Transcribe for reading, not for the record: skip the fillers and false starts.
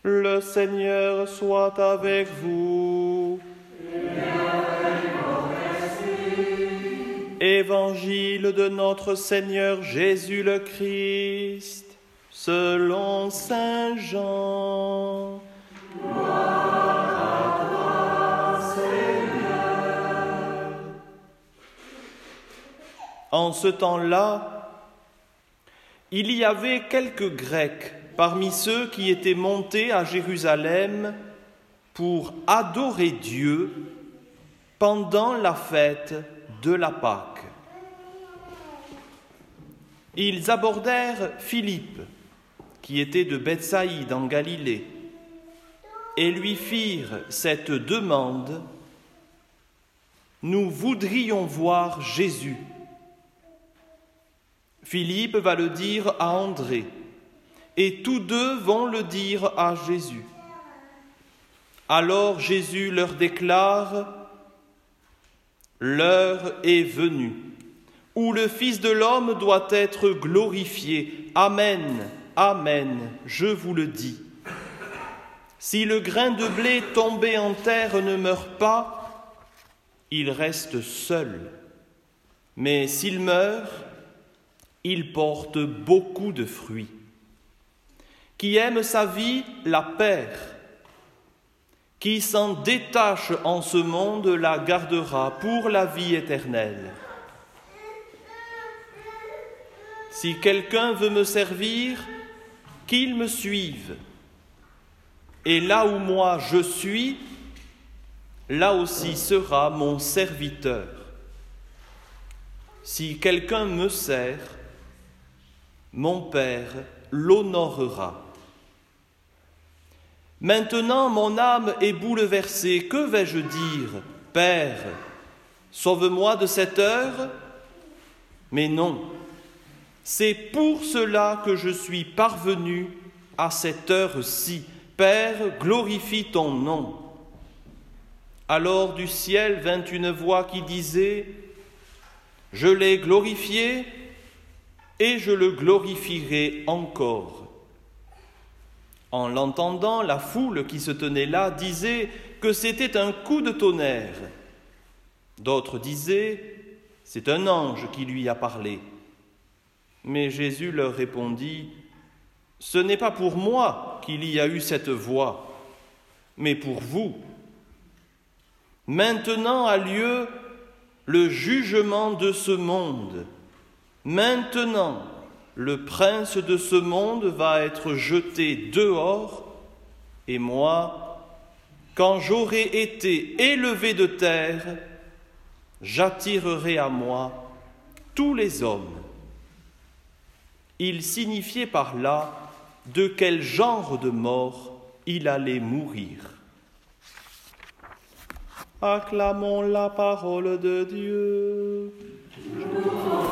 Le Seigneur soit avec vous. Évangile de notre Seigneur Jésus le Christ, selon saint Jean. Gloire à toi, Seigneur. En ce temps-là, il y avait quelques Grecs parmi ceux qui étaient montés à Jérusalem pour adorer Dieu pendant la fête de la Pâque. Ils abordèrent Philippe, qui était de Bethsaïde en Galilée, et lui firent cette demande: « Nous voudrions voir Jésus. » Philippe va le dire à André, et tous deux vont le dire à Jésus. Alors Jésus leur déclare: « L'heure est venue, où le Fils de l'homme doit être glorifié. Amen, amen, je vous le dis. Si le grain de blé tombé en terre ne meurt pas, il reste seul. Mais s'il meurt, il porte beaucoup de fruits. Qui aime sa vie la perd. Qui s'en détache en ce monde la gardera pour la vie éternelle. Si quelqu'un veut me servir, qu'il me suive. Et là où moi je suis, là aussi sera mon serviteur. Si quelqu'un me sert, mon Père l'honorera. Maintenant, mon âme est bouleversée. Que vais-je dire? Père, sauve-moi de cette heure? Mais non, c'est pour cela que je suis parvenu à cette heure-ci. Père, glorifie ton nom. Alors du ciel vint une voix qui disait: « Je l'ai glorifié et je le glorifierai encore. » En l'entendant, la foule qui se tenait là disait que c'était un coup de tonnerre. D'autres disaient: « C'est un ange qui lui a parlé. » Mais Jésus leur répondit: « Ce n'est pas pour moi qu'il y a eu cette voix, mais pour vous. Maintenant a lieu le jugement de ce monde. Maintenant, le prince de ce monde va être jeté dehors, et moi, quand j'aurai été élevé de terre, j'attirerai à moi tous les hommes. » Il signifiait par là de quel genre de mort il allait mourir. Acclamons la parole de Dieu.